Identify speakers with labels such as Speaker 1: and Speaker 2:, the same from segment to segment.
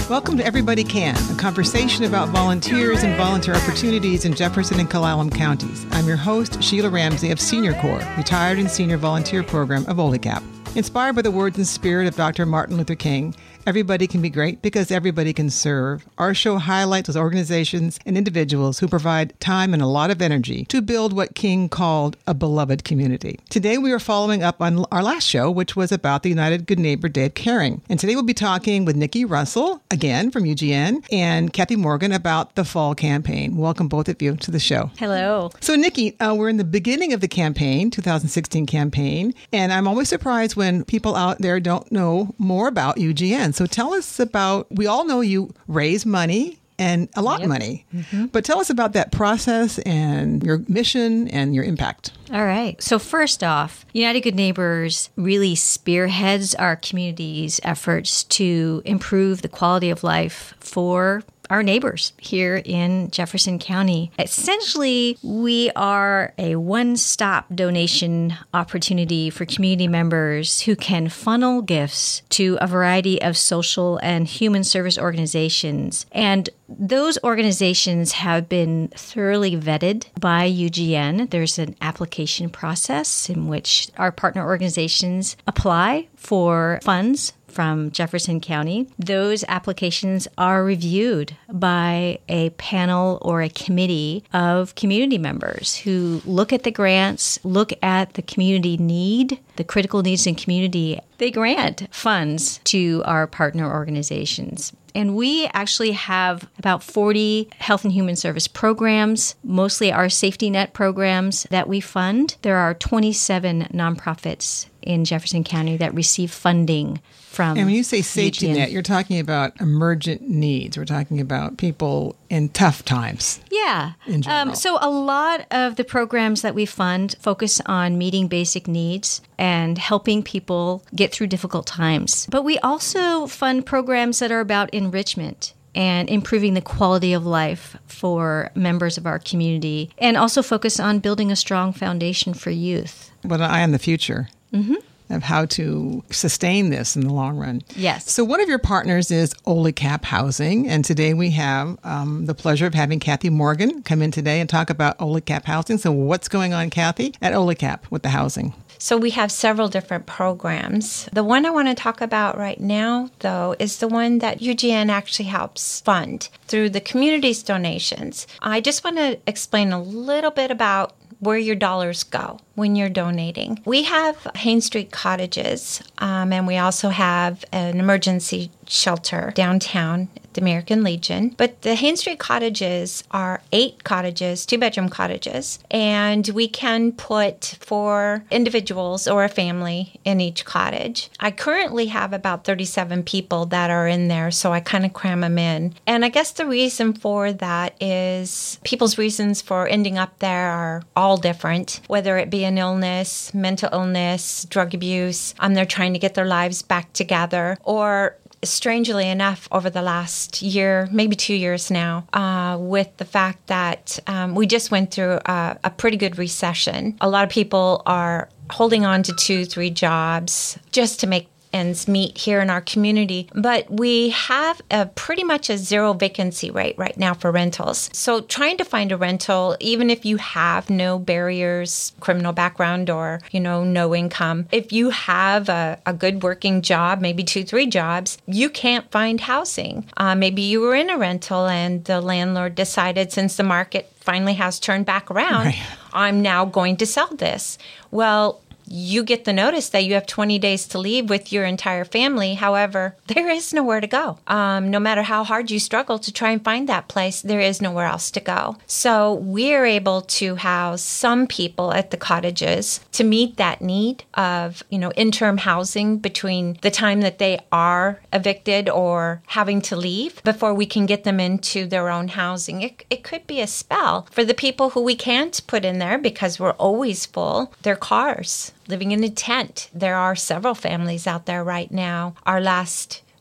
Speaker 1: Welcome to Everybody Can, a conversation about volunteers and volunteer opportunities in Jefferson and Clallam counties. I'm your host, Sheila Ramsey of Senior Corps, retired and senior volunteer program of OLECAP. Inspired by the words and spirit of Dr. Martin Luther King, everybody can be great because everybody can serve. Our show highlights those organizations and individuals who provide time and a lot of energy to build what King called a beloved community. Today we are following up on our last show, which was about the United Good Neighbor Day of Caring. And today we'll be talking with Nikki Russell, again from UGN, and Kathy Morgan about the fall campaign. Welcome both of you to the show.
Speaker 2: Hello.
Speaker 1: So Nikki, we're in the beginning of the campaign, 2016 campaign, and I'm always surprised when people out there don't know more about UGN. So tell us about, we all know you raise money and a lot of money, but tell us about that process and your mission and your impact.
Speaker 2: All right. So first off, United Good Neighbors really spearheads our community's efforts to improve the quality of life for our neighbors here in Jefferson County. Essentially, we are a one-stop donation opportunity for community members who can funnel gifts to a variety of social and human service organizations. And those organizations have been thoroughly vetted by UGN. There's an application process in which our partner organizations apply for funds from Jefferson County. Those applications are reviewed by a panel or a committee of community members who look at the grants, look at the community need, the critical needs in community. They grant funds to our partner organizations. And we actually have about 40 health and human service programs, mostly our safety net programs that we fund. There are 27 nonprofits in Jefferson County that receive funding from
Speaker 1: And when you say safety
Speaker 2: UGN.
Speaker 1: net, you're talking about emergent needs. We're talking about people in tough times.
Speaker 2: Yeah.
Speaker 1: In general.
Speaker 2: So a lot of the programs that we fund focus on meeting basic needs and helping people get through difficult times. But we also fund programs that are about enrichment and improving the quality of life for members of our community, and also focus on building a strong foundation for youth.
Speaker 1: With an eye on the future. Of how to sustain this in the long run.
Speaker 2: Yes.
Speaker 1: So one of your partners is OLECAP Housing, and today we have the pleasure of having Kathy Morgan come in today and talk about OLECAP Housing. So what's going on, Kathy, at OLECAP with the housing?
Speaker 3: So we have several different programs. The one I want to talk about right now, though, is the one that UGN actually helps fund through the community's donations. I just want to explain a little bit about where your dollars go when you're donating. We have Haines Street Cottages, and we also have an emergency shelter downtown at the American Legion. But the Haines Street Cottages are 8 cottages, 2-bedroom cottages, and we can put 4 individuals or a family in each cottage. I currently have about 37 people that are in there, so I kind of cram them in. And I guess the reason for that is people's reasons for ending up there are all different, whether it be an illness, mental illness, drug abuse, they're trying to get their lives back together, or strangely enough, over the last year, maybe 2 years now, with the fact that we just went through a pretty good recession. A lot of people are holding on to 2-3 jobs just to make ends meet here in our community, but we have pretty much a 0 vacancy rate right now for rentals. So trying to find a rental, even if you have no barriers, criminal background, or, no income, if you have a good working job, maybe 2-3 jobs, you can't find housing. Maybe you were in a rental and the landlord decided, since the market finally has turned back around, right, I'm now going to sell this. Well, you get the notice that you have 20 days to leave with your entire family. However, there is nowhere to go. No matter how hard you struggle to try and find that place, there is nowhere else to go. So we're able to house some people at the cottages to meet that need of, interim housing between the time that they are evicted or having to leave before we can get them into their own housing. It could be a spell for the people who we can't put in there because we're always full. Their cars, living in a tent. There are several families out there right now. Our last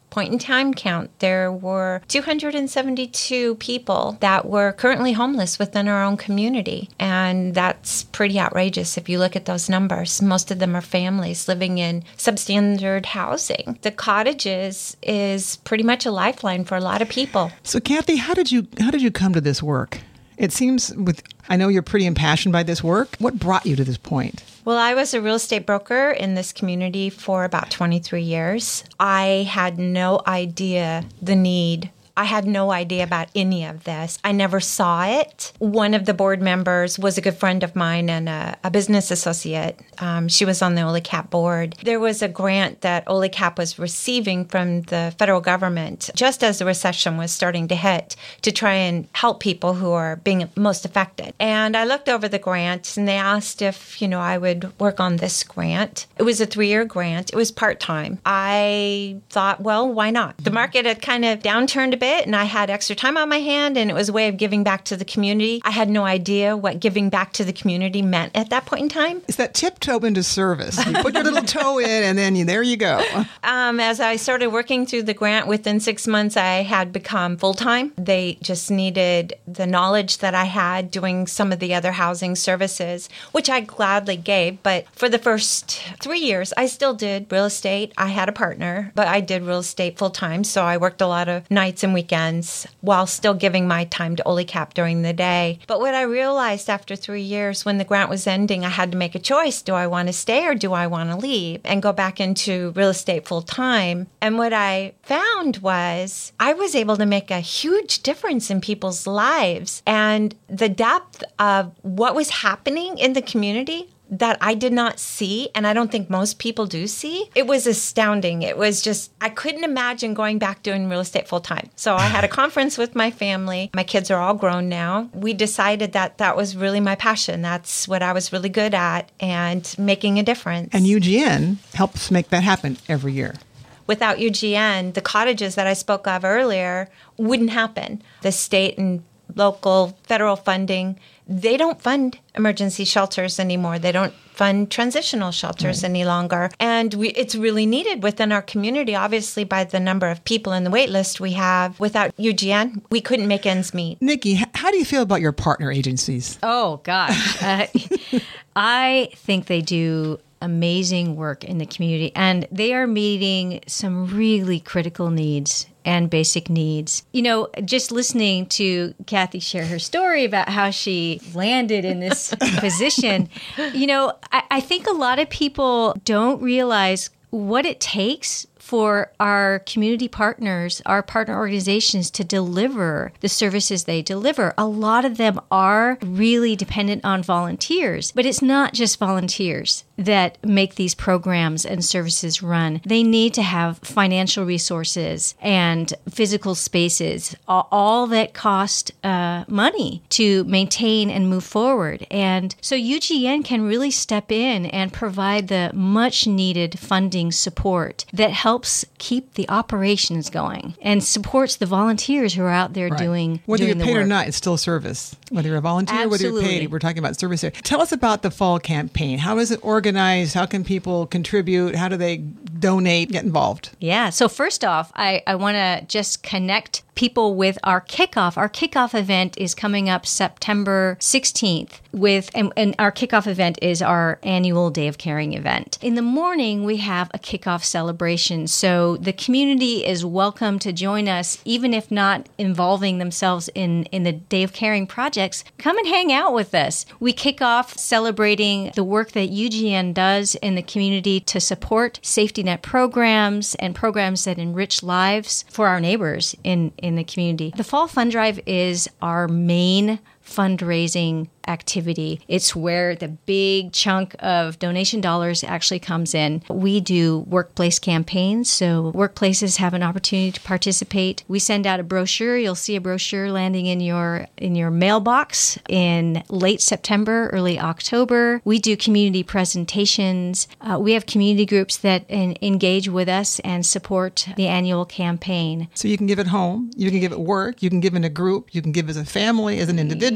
Speaker 3: point in time count, there were 272 people that were currently homeless within our own community. And that's pretty outrageous if you look at those numbers. Most of them are families living in substandard housing. The cottages is pretty much a lifeline for a lot of people.
Speaker 1: So Kathy, how did you come to this work? It seems I know you're pretty impassioned by this work. What brought you to this point?
Speaker 3: Well, I was a real estate broker in this community for about 23 years. I had no idea the need. I had no idea about any of this. I never saw it. One of the board members was a good friend of mine and a business associate. She was on the OLECAP board. There was a grant that OLECAP was receiving from the federal government just as the recession was starting to hit to try and help people who are being most affected. And I looked over the grant and they asked if, I would work on this grant. It was a 3-year grant. It was part-time. I thought, well, why not? The market had kind of downturned a bit. And I had extra time on my hand, and it was a way of giving back to the community. I had no idea what giving back to the community meant at that point in time.
Speaker 1: It's that tiptoe into service. You put your little toe in, and then there you go.
Speaker 3: As I started working through the grant, within 6 months, I had become full-time. They just needed the knowledge that I had doing some of the other housing services, which I gladly gave. But for the first 3 years, I still did real estate. I had a partner, but I did real estate full-time, so I worked a lot of nights and weekends while still giving my time to OLECAP during the day. But what I realized after 3 years, when the grant was ending, I had to make a choice. Do I want to stay or do I want to leave and go back into real estate full time? And what I found was I was able to make a huge difference in people's lives, and the depth of what was happening in the community that I did not see, and I don't think most people do see. It was astounding. It was just, I couldn't imagine going back doing real estate full time. So I had a conference with my family. My kids are all grown now. We decided that was really my passion. That's what I was really good at, and making a difference.
Speaker 1: And UGN helps make that happen every year.
Speaker 3: Without UGN, the cottages that I spoke of earlier wouldn't happen. The state and local federal funding, they don't fund emergency shelters anymore. They don't fund transitional shelters any longer. And it's really needed within our community, obviously, by the number of people in the wait list we have. Without UGN, we couldn't make ends meet.
Speaker 1: Nikki, how do you feel about your partner agencies?
Speaker 2: Oh, gosh. I think they do amazing work in the community, and they are meeting some really critical needs and basic needs. Just listening to Kathy share her story about how she landed in this position, I think a lot of people don't realize what it takes for our community partners, our partner organizations, to deliver the services they deliver. A lot of them are really dependent on volunteers, but it's not just volunteers that make these programs and services run. They need to have financial resources and physical spaces, all that cost money to maintain and move forward. And so UGN can really step in and provide the much needed funding support that helps keep the operations going and supports the volunteers who are out there doing
Speaker 1: whether
Speaker 2: doing
Speaker 1: you're paid
Speaker 2: the work.
Speaker 1: or not, it's still service. Whether you're a volunteer,
Speaker 2: Absolutely.
Speaker 1: whether you're paid, we're talking about service here. Tell us about the fall campaign. How is it organized? How can people contribute? How do they donate, get involved?
Speaker 2: Yeah. So first off, I want to just connect people with our kickoff. Our kickoff event is coming up September 16th and our kickoff event is our annual Day of Caring event. In the morning, we have a kickoff celebration. So the community is welcome to join us, even if not involving themselves in the Day of Caring projects. Come and hang out with us. We kick off celebrating the work that UGN does in the community to support safety net programs and programs that enrich lives for our neighbors in the community. The Fall Fund Drive is our main fundraising activity. It's where the big chunk of donation dollars actually comes in. We do workplace campaigns, so workplaces have an opportunity to participate. We send out a brochure. You'll see a brochure landing in your mailbox in late September, early October. We do community presentations. We have community groups that engage with us and support the annual campaign.
Speaker 1: So you can give at home, you can give at work, you can give in a group, you can give as a family, as an individual.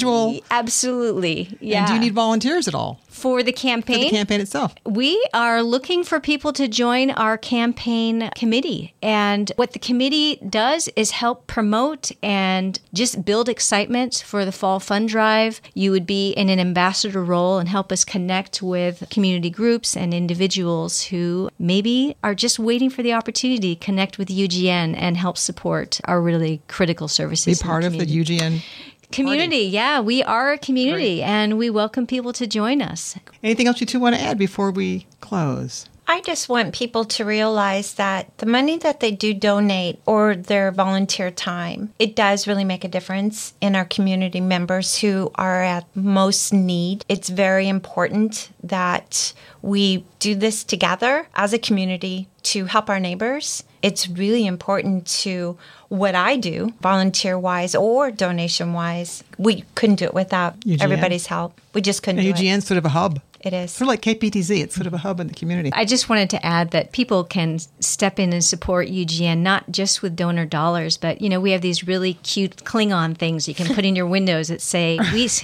Speaker 1: individual?
Speaker 2: Absolutely. Yeah.
Speaker 1: And do you need volunteers at all?
Speaker 2: For the campaign?
Speaker 1: For the campaign itself.
Speaker 2: We are looking for people to join our campaign committee. And what the committee does is help promote and just build excitement for the fall fund drive. You would be in an ambassador role and help us connect with community groups and individuals who maybe are just waiting for the opportunity to connect with UGN and help support our really critical services.
Speaker 1: Be part of the UGN
Speaker 2: community.
Speaker 1: Party.
Speaker 2: Yeah, we are a community.
Speaker 1: Great.
Speaker 2: And we welcome people to join us.
Speaker 1: Anything else you two want to add before we close?
Speaker 3: I just want people to realize that the money that they do donate or their volunteer time, it does really make a difference in our community members who are at most need. It's very important that we do this together as a community to help our neighbors. It's really important to what I do, volunteer-wise or donation-wise. We couldn't do it without
Speaker 1: UGN.
Speaker 3: Everybody's help. We just couldn't do it.
Speaker 1: UGN's sort of a hub.
Speaker 3: It is.
Speaker 1: Sort of like KPTZ. It's sort of a hub in the community.
Speaker 2: I just wanted to add that people can step in and support UGN, not just with donor dollars, but, we have these really cute Klingon things you can put in your windows that say,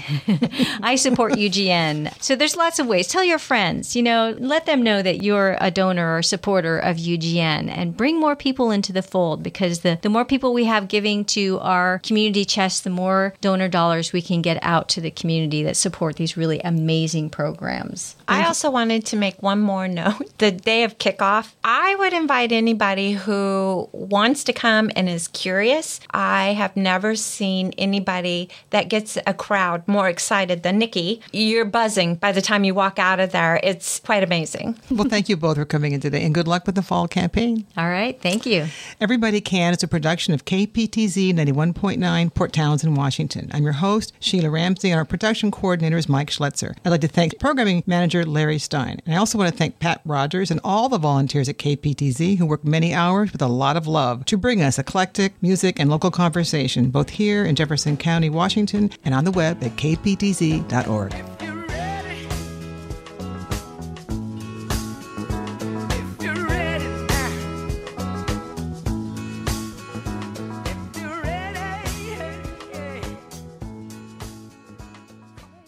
Speaker 2: I support UGN. So there's lots of ways. Tell your friends, let them know that you're a donor or supporter of UGN and bring more people into the fold, because the more people we have giving to our community chest, the more donor dollars we can get out to the community that support these really amazing programs.
Speaker 3: I also wanted to make one more note. The day of kickoff, I would invite anybody who wants to come and is curious. I have never seen anybody that gets a crowd more excited than Nikki. You're buzzing by the time you walk out of there. It's quite amazing.
Speaker 1: Well, thank you both for coming in today, and good luck with the fall campaign.
Speaker 2: All right. Thank you.
Speaker 1: Everybody Can is a production of KPTZ 91.9 Port Townsend, Washington. I'm your host, Sheila Ramsey, and our production coordinator is Mike Schletzer. I'd like to thank programming manager Larry Stein. And I also want to thank Pat Rogers and all the volunteers at KPTZ who work many hours with a lot of love to bring us eclectic music and local conversation, both here in Jefferson County, Washington, and on the web at kptz.org.